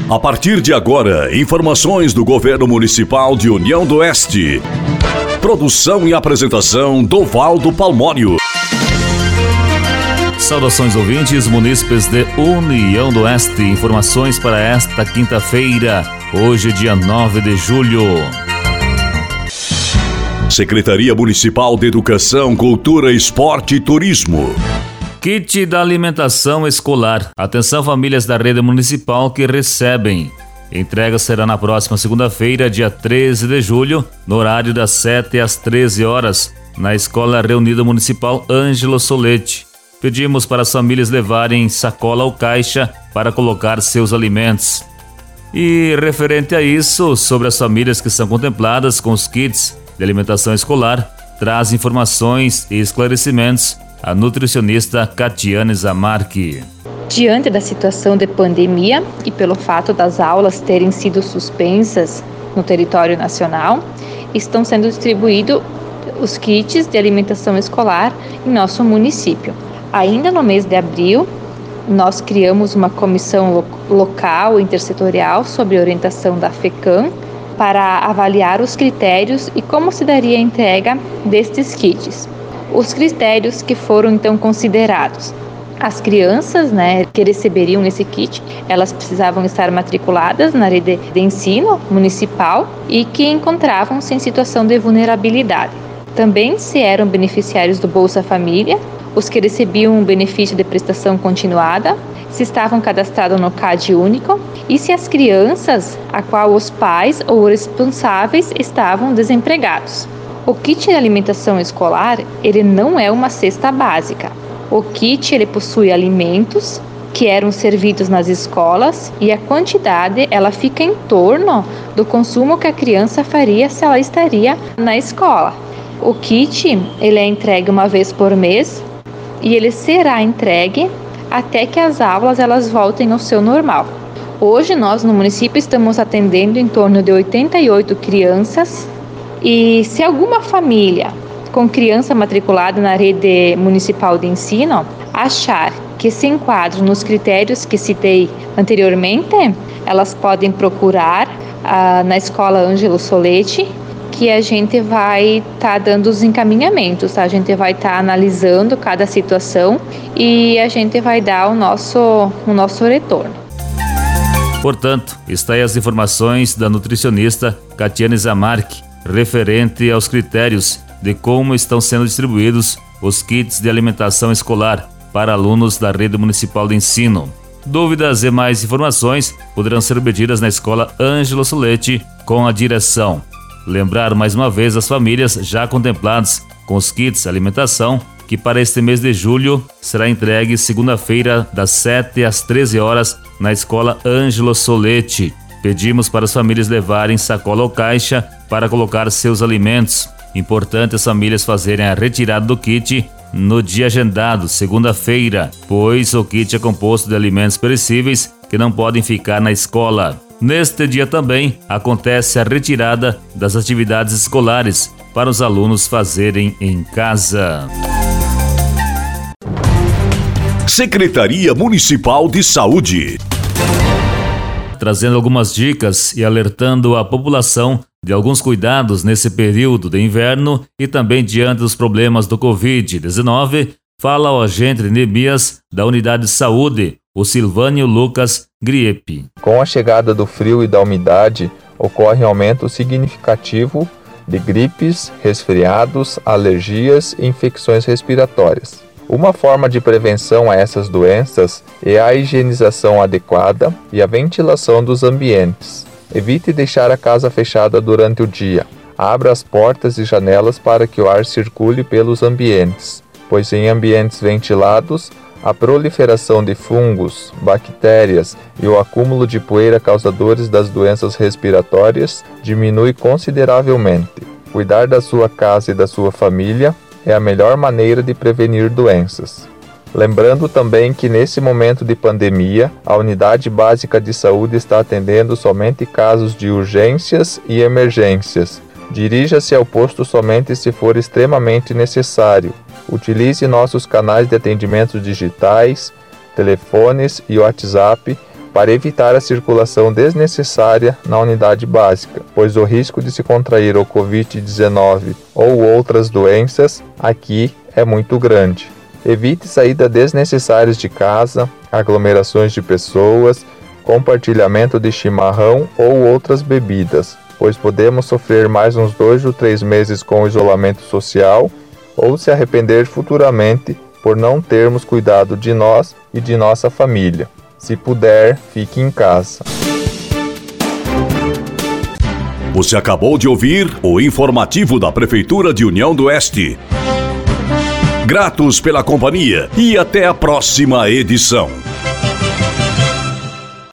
A partir de agora, informações do Governo Municipal de União do Oeste. Produção e apresentação Dovaldo Palmório. Saudações ouvintes, munícipes de União do Oeste. Informações para esta quinta-feira, hoje dia 9 de julho. Secretaria Municipal de Educação, Cultura, Esporte e Turismo. Kit da alimentação escolar. Atenção famílias da rede municipal que recebem. Entrega será na próxima segunda-feira, dia 13 de julho, no horário das 7 às 13 horas, na Escola Reunida Municipal Ângelo Solete. Pedimos para as famílias levarem sacola ou caixa para colocar seus alimentos. E referente a isso, sobre as famílias que são contempladas com os kits de alimentação escolar, traz informações e esclarecimentos a nutricionista Catiane Zamarchi. Diante da situação de pandemia e pelo fato das aulas terem sido suspensas no território nacional, estão sendo distribuídos os kits de alimentação escolar em nosso município. Ainda no mês de abril, nós criamos uma comissão local intersetorial sob orientação da FECAM para avaliar os critérios e como se daria a entrega destes kits. Os critérios que foram então considerados: as crianças, que receberiam esse kit, elas precisavam estar matriculadas na rede de ensino municipal e que encontravam-se em situação de vulnerabilidade. Também se eram beneficiários do Bolsa Família, os que recebiam o benefício de prestação continuada, se estavam cadastrados no CAD único e se as crianças a qual os pais ou responsáveis estavam desempregados. O kit de alimentação escolar, ele não é uma cesta básica. O kit, ele possui alimentos que eram servidos nas escolas e a quantidade, ela fica em torno do consumo que a criança faria se ela estaria na escola. O kit, ele é entregue uma vez por mês e ele será entregue até que as aulas elas voltem ao seu normal. Hoje nós no município estamos atendendo em torno de 88 crianças e se alguma família com criança matriculada na rede municipal de ensino achar que se enquadra nos critérios que citei anteriormente, elas podem procurar na Escola Ângelo Solete, que a gente vai estar dando os encaminhamentos, tá? A gente vai estar analisando cada situação e a gente vai dar o nosso retorno. Portanto, está aí as informações da nutricionista Catiane Zamarchi, referente aos critérios de como estão sendo distribuídos os kits de alimentação escolar para alunos da rede municipal de ensino. Dúvidas e mais informações poderão ser obtidas na Escola Ângelo Solete com a direção. Lembrar mais uma vez as famílias já contempladas com os kits alimentação que para este mês de julho será entregue segunda-feira das 7 às 13 horas na Escola Ângelo Solete. Pedimos para as famílias levarem sacola ou caixa para colocar seus alimentos. Importante as famílias fazerem a retirada do kit no dia agendado, segunda-feira, pois o kit é composto de alimentos perecíveis que não podem ficar na escola. Neste dia também acontece a retirada das atividades escolares para os alunos fazerem em casa. Secretaria Municipal de Saúde. Trazendo algumas dicas e alertando a população de alguns cuidados nesse período de inverno e também diante dos problemas do Covid-19, fala o agente Neemias da Unidade de Saúde, o Silvânio Lucas Griepe. Com a chegada do frio e da umidade, ocorre aumento significativo de gripes, resfriados, alergias e infecções respiratórias. Uma forma de prevenção a essas doenças é a higienização adequada e a ventilação dos ambientes. Evite deixar a casa fechada durante o dia. Abra as portas e janelas para que o ar circule pelos ambientes, pois em ambientes ventilados, a proliferação de fungos, bactérias e o acúmulo de poeira causadores das doenças respiratórias diminui consideravelmente. Cuidar da sua casa e da sua família é a melhor maneira de prevenir doenças. Lembrando também que nesse momento de pandemia, a Unidade Básica de Saúde está atendendo somente casos de urgências e emergências. Dirija-se ao posto somente se for extremamente necessário. Utilize nossos canais de atendimento digitais, telefones e WhatsApp para evitar a circulação desnecessária na unidade básica, pois o risco de se contrair o Covid-19 ou outras doenças aqui é muito grande. Evite saída desnecessárias de casa, aglomerações de pessoas, compartilhamento de chimarrão ou outras bebidas, pois podemos sofrer mais uns 2 ou 3 meses com o isolamento social ou se arrepender futuramente por não termos cuidado de nós e de nossa família. Se puder, fique em casa. Você acabou de ouvir o informativo da Prefeitura de União do Oeste. Gratos pela companhia e até a próxima edição.